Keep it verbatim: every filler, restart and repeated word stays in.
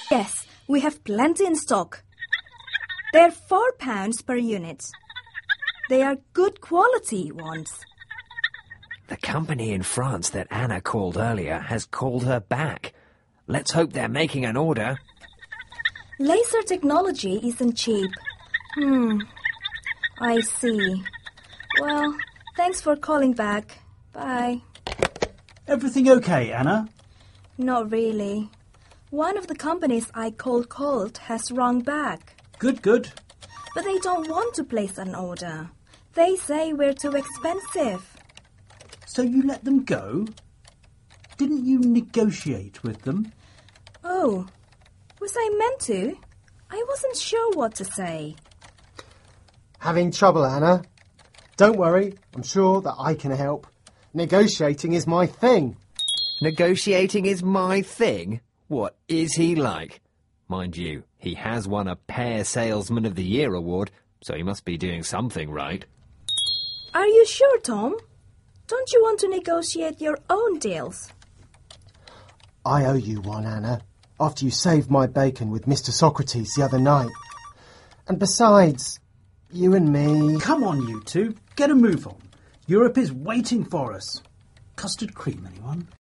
Yes, we have plenty in stock. They're four pounds per unit. They are good quality ones. The company in France that Anna called earlier has called her back. Let's hope they're making an order. Laser technology isn't cheap. Hmm, I see. Well, thanks for calling back. Bye. Everything okay, Anna? Not really. One of the companies I cold called has rung back. Good, good. But they don't want to place an order. They say we're too expensive. So you let them go? Didn't you negotiate with them? Oh, was I meant to? I wasn't sure what to say. Having trouble, Anna? Don't worry, I'm sure that I can help. Negotiating is my thing. Negotiating is my thing? What is he like? Mind you, he has won a Pear Salesman of the Year award, so he must be doing something right. Are you sure, Tom? Don't you want to negotiate your own deals? I owe you one, Anna, after you saved my bacon with Mister Socrates the other night. And besides, you and me... Come on, you two. Get a move on. Europe is waiting for us. Custard cream, anyone?